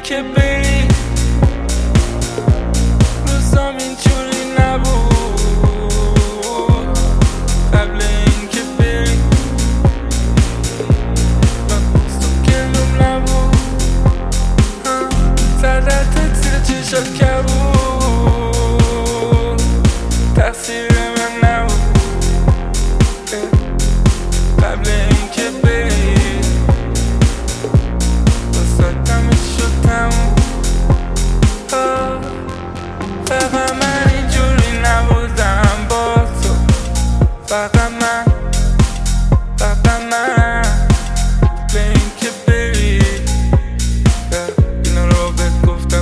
اینکه بری روزام اینجوری نبود، قبل اینکه بری گلوم نبود، زدت زیر چشات کبود، تقصیر من نبود. قبل اینکه بری واسه شد تموم. فقط من اینجوری نبودم با تو، فقط من به اینکه بری اینو رو بهت گفتم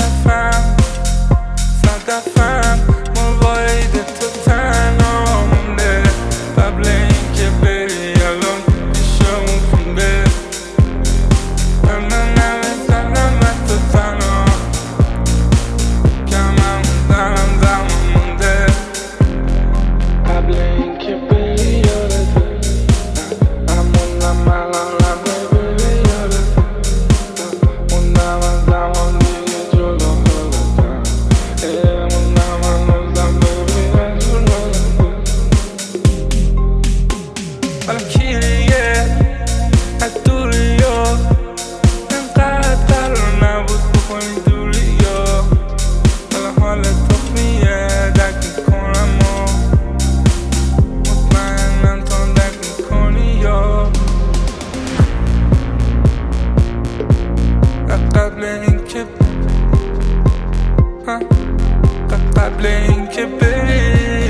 صد دفعه موارد تو تنها مونده. قبل اینکه بری الان پیشمون خونده، من نمی‌زنم تو تنها کمم دارم زمان مونده. قبل اینکه بری یادته همونم الانم ببری یادته، موندم از زمان دیگه جلو خودتم، موندم هنوزم ببینم جلو خودتم. حالا کی دیگه از دوری ها اینقدر قرار نبود بکنی دوری ها. حالا حالت تخمیه درک میکنم و مطمئنم تو درک میکنی یا قبل اینکه بری